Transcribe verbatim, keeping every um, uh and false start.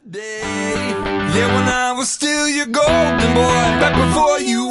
day. Yeah, when I was still your golden boy, back before you